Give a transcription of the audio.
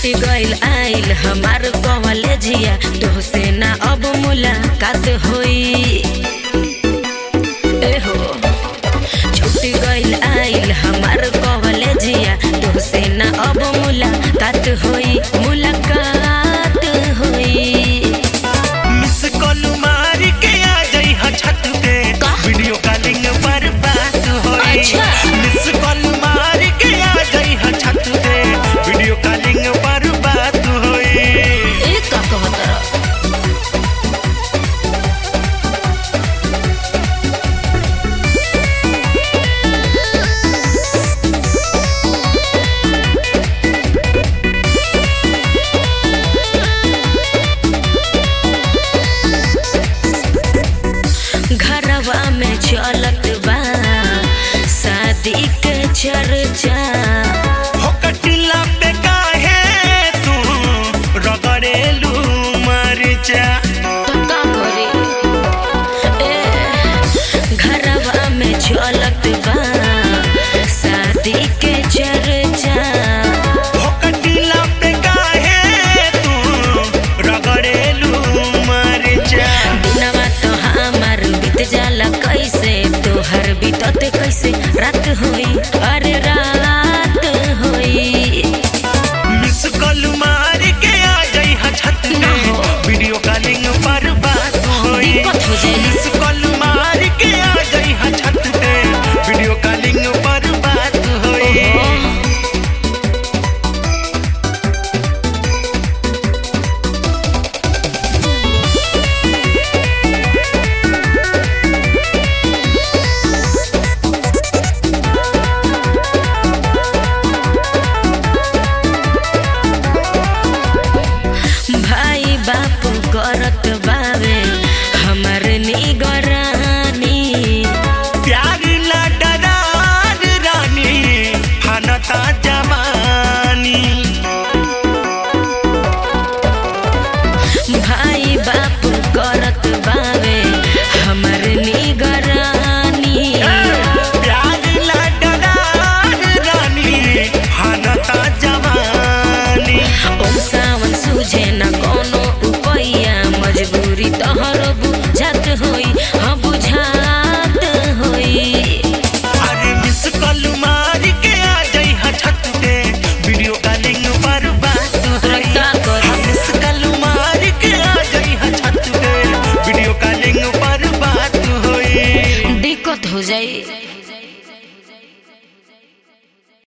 छुट्टी गइल आइल हमार कॉलेजिया तोहसे ना अब मुलाकात होई। ए हो छुट्टी गइल आइल हमार कॉलेजिया तोहसे ना अब मुलाकात होई मुलाकात होई। मिस कॉल मार के आ जाई ह छत पे वीडियो कॉलिंग पर बात होई। अच्छा। मिस कॉल मार के आ जाई ह छत पे वीडियो कॉलिंग पर बात होई। ए का कहत घरवा में चलत बा शादी के चर्चा हो कटिला पे काहे तू रगड़ेलू मरचा। तो का करे ए घरवा में चलत बा शादी के चर्चा हो कटिला पे काहे तू रगड़ेलू मरचा। दिनवा तो हमार बीत जाला कैसे तोहर बीतत कैसे रात होई अरे रात होई। मिस कॉल मार के आ जाई ह छत ना पे हो। वीडियो कॉलिंग पर बात होई। दिक्कत हो जाई। मिस कॉल मार के आ जाई ह छत पे वीडियो कॉलिंग पर बात होई। भाई बाप करत बावे हमर निगरानी प्यार ला डरार रानी हनता जवानी। भाई बाप करत बावे हमर निगरानी प्यार ला डरार रानी हनता जवानी। ओ सावन सुझे न कोनो उपाया मजबूरी तोहर बुझात होई हाँ बुझात होई। अरे मिस कॉल मार के आ जाई ह छत पे वीडियो कॉलिंग पर बात होई। का करी? मिस कॉल मार के आ जाई ह छत पे वीडियो कॉलिंग पर बात होई। दिक्कत हो जाई।